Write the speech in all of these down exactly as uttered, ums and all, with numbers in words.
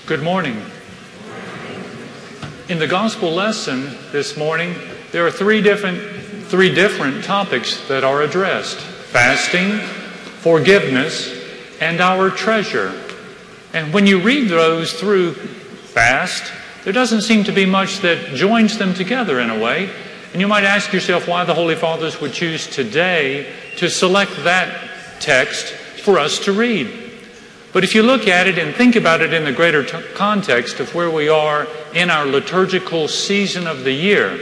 Good morning. In the gospel lesson this morning, there are three different, three different topics that are addressed: fasting, forgiveness, and our treasure. And when you read those through fast, there doesn't seem to be much that joins them together in a way. And you might ask yourself why the Holy Fathers would choose today to select that text for us to read. But if you look at it and think about it in the greater t- context of where we are in our liturgical season of the year,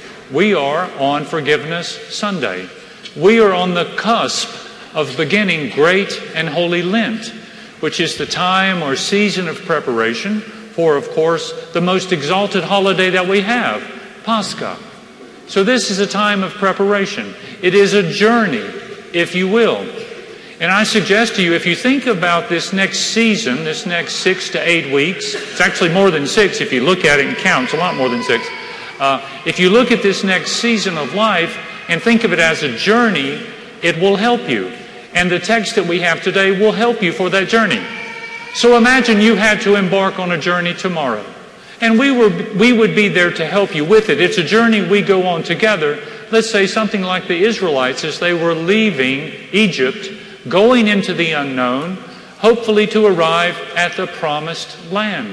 we are on Forgiveness Sunday. We are on the cusp of beginning Great and Holy Lent, which is the time or season of preparation for, of course, the most exalted holiday that we have, Pascha. So this is a time of preparation. It is a journey, if you will. And I suggest to you, if you think about this next season, this next six to eight weeks, it's actually more than six if you look at it and count, it's a lot more than six. Uh, if you look at this next season of life and think of it as a journey, it will help you. And the text that we have today will help you for that journey. So imagine you had to embark on a journey tomorrow. And we were we would be there to help you with it. It's a journey we go on together. Let's say something like the Israelites as they were leaving Egypt, going into the unknown, hopefully to arrive at the promised land.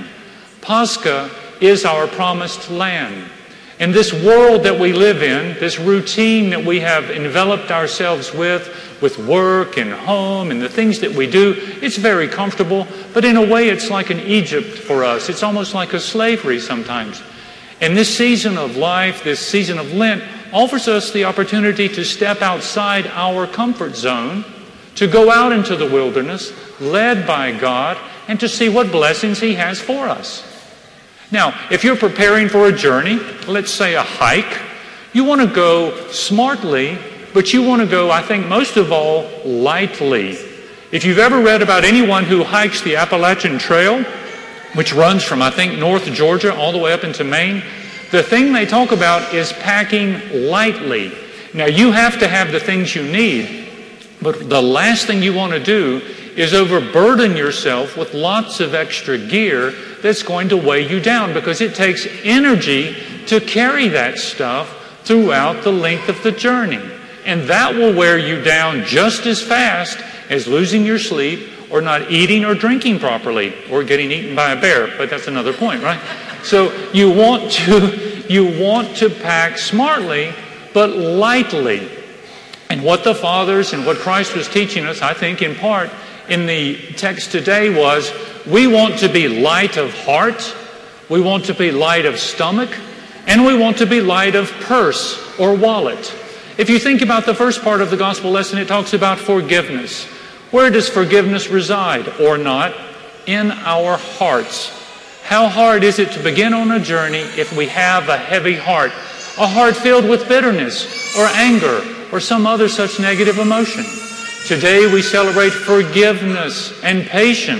Pascha is our promised land. And this world that we live in, this routine that we have enveloped ourselves with, with work and home and the things that we do, it's very comfortable, but in a way it's like an Egypt for us. It's almost like a slavery sometimes. And this season of life, this season of Lent, offers us the opportunity to step outside our comfort zone, to go out into the wilderness, led by God, and to see what blessings He has for us. Now, if you're preparing for a journey, let's say a hike, you want to go smartly, but you want to go, I think, most of all, lightly. If you've ever read about anyone who hikes the Appalachian Trail, which runs from, I think, North Georgia all the way up into Maine, the thing they talk about is packing lightly. Now, you have to have the things you need, but the last thing you want to do is overburden yourself with lots of extra gear that's going to weigh you down, because it takes energy to carry that stuff throughout the length of the journey. And that will wear you down just as fast as losing your sleep or not eating or drinking properly or getting eaten by a bear. But that's another point, right? So you want to, you want to pack smartly, but lightly. And what the Fathers and what Christ was teaching us, I think in part in the text today, was we want to be light of heart, we want to be light of stomach, and we want to be light of purse or wallet. If you think about the first part of the gospel lesson, it talks about forgiveness. Where does forgiveness reside or not? In our hearts. How hard is it to begin on a journey if we have a heavy heart? A heart filled with bitterness or anger or some other such negative emotion. Today we celebrate forgiveness and patient.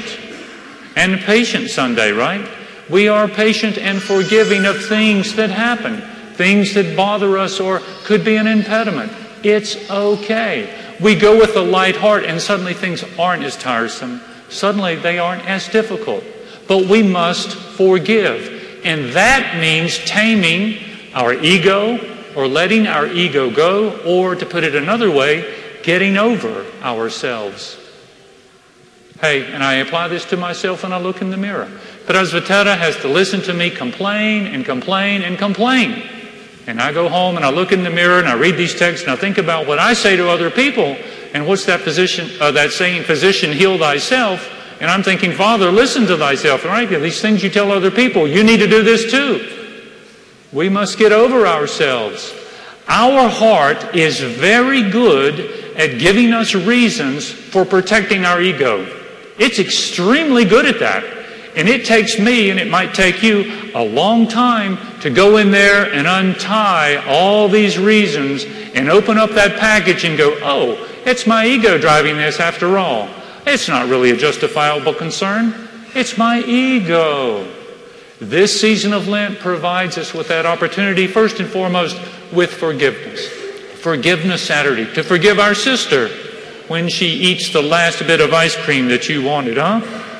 And Patient Sunday, right? We are patient and forgiving of things that happen, things that bother us or could be an impediment. It's okay. We go with a light heart and suddenly things aren't as tiresome. Suddenly they aren't as difficult. But we must forgive. And that means taming our ego, or letting our ego go, or to put it another way, getting over ourselves. Hey, and I apply this to myself when I look in the mirror. Presbytera has to listen to me complain and complain and complain. And I go home and I look in the mirror and I read these texts and I think about what I say to other people. And what's that position, uh, that saying, physician, heal thyself? And I'm thinking, Father, listen to thyself. Right? These things you tell other people, you need to do this too. We must get over ourselves. Our heart is very good at giving us reasons for protecting our ego. It's extremely good at that. And it takes me, and it might take you, a long time to go in there and untie all these reasons and open up that package and go, oh, it's my ego driving this after all. It's not really a justifiable concern. It's my ego. This season of Lent provides us with that opportunity, first and foremost, with forgiveness. Forgiveness Saturday, to forgive our sister when she eats the last bit of ice cream that you wanted, huh?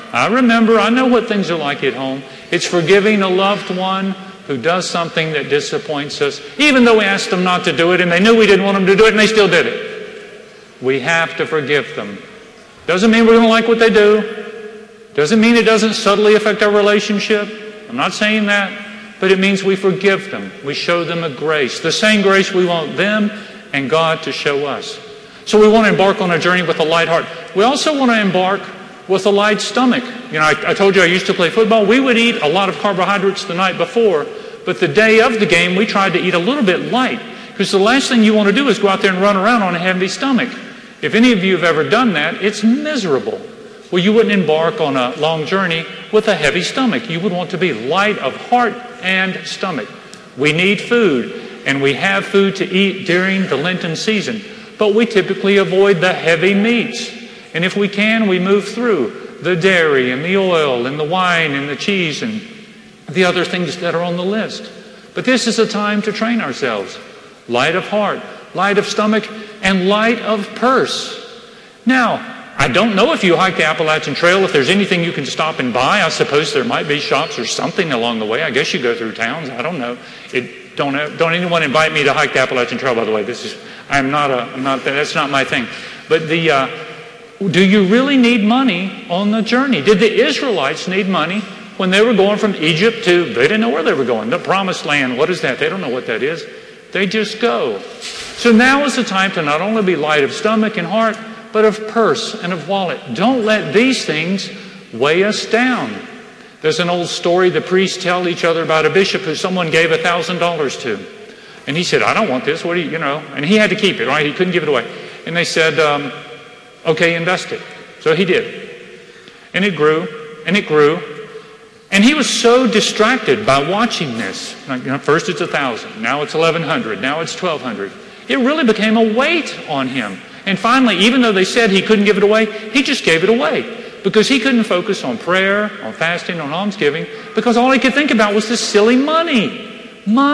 I remember, I know what things are like at home. It's forgiving a loved one who does something that disappoints us, even though we asked them not to do it and they knew we didn't want them to do it and they still did it. We have to forgive them. Doesn't mean we're going to like what they do. Doesn't mean it doesn't subtly affect our relationship. I'm not saying that. But it means we forgive them. We show them a grace. The same grace we want them and God to show us. So we want to embark on a journey with a light heart. We also want to embark with a light stomach. You know, I, I told you I used to play football. We would eat a lot of carbohydrates the night before. But the day of the game, we tried to eat a little bit light. Because the last thing you want to do is go out there and run around on a heavy stomach. If any of you have ever done that, it's miserable. Well, you wouldn't embark on a long journey with a heavy stomach. You would want to be light of heart and stomach. We need food, and we have food to eat during the Lenten season, but we typically avoid the heavy meats. And if we can, we move through the dairy and the oil and the wine and the cheese and the other things that are on the list. But this is a time to train ourselves. Light of heart, light of stomach, and light of purse. Now, I don't know if you hike the Appalachian Trail, if there's anything you can stop and buy. I suppose there might be shops or something along the way. I guess you go through towns. I don't know. It, don't don't anyone invite me to hike the Appalachian Trail, by the way. This is I'm not a I'm not that's not my thing. But the uh, do you really need money on the journey? Did the Israelites need money when they were going from Egypt to, they didn't know where they were going. The Promised Land. What is that? They don't know what that is. They just go. So now is the time to not only be light of stomach and heart, but of purse and of wallet. Don't let these things weigh us down. There's an old story the priests tell each other about a bishop who someone gave a thousand dollars to. And he said, I don't want this. What do you, you know? And he had to keep it, right? He couldn't give it away. And they said, um, okay, invest it. So he did. And it grew, and it grew. And he was so distracted by watching this. Like, you know, first it's a thousand, now it's eleven hundred, now it's twelve hundred. It really became a weight on him. And finally, even though they said he couldn't give it away, he just gave it away. Because he couldn't focus on prayer, on fasting, on almsgiving, because all he could think about was this silly money.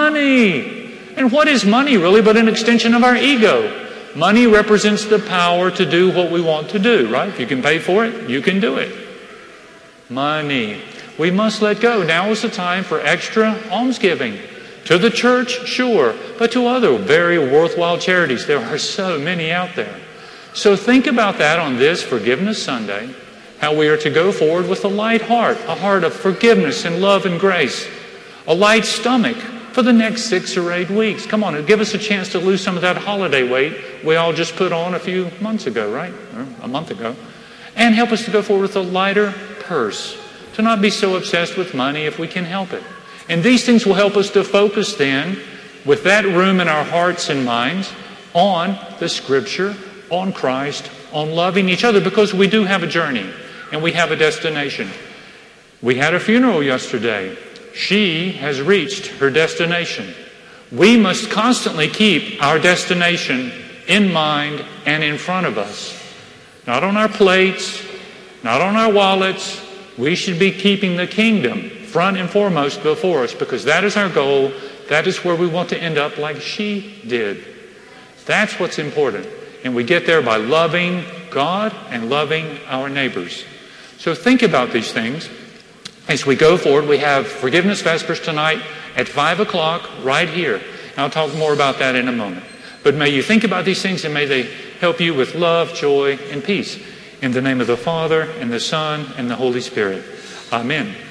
Money. And what is money really but an extension of our ego? Money represents the power to do what we want to do, right? If you can pay for it, you can do it. Money. We must let go. Now is the time for extra almsgiving. To the church, sure, but to other very worthwhile charities. There are so many out there. So think about that on this Forgiveness Sunday, how we are to go forward with a light heart, a heart of forgiveness and love and grace, a light stomach for the next six or eight weeks. Come on, it'll give us a chance to lose some of that holiday weight we all just put on a few months ago, right? Or a month ago. And help us to go forward with a lighter purse, to not be so obsessed with money if we can help it. And these things will help us to focus then, with that room in our hearts and minds, on the Scripture, on Christ, on loving each other, because we do have a journey and we have a destination. We had a funeral yesterday. She has reached her destination. We must constantly keep our destination in mind and in front of us. Not on our plates, not on our wallets. We should be keeping the kingdom front and foremost before us, because that is our goal. That is where we want to end up like she did. That's what's important. And we get there by loving God and loving our neighbors. So think about these things. As we go forward, we have Forgiveness Vespers tonight at five o'clock right here. And I'll talk more about that in a moment. But may you think about these things, and may they help you with love, joy, and peace. In the name of the Father, and the Son, and the Holy Spirit. Amen.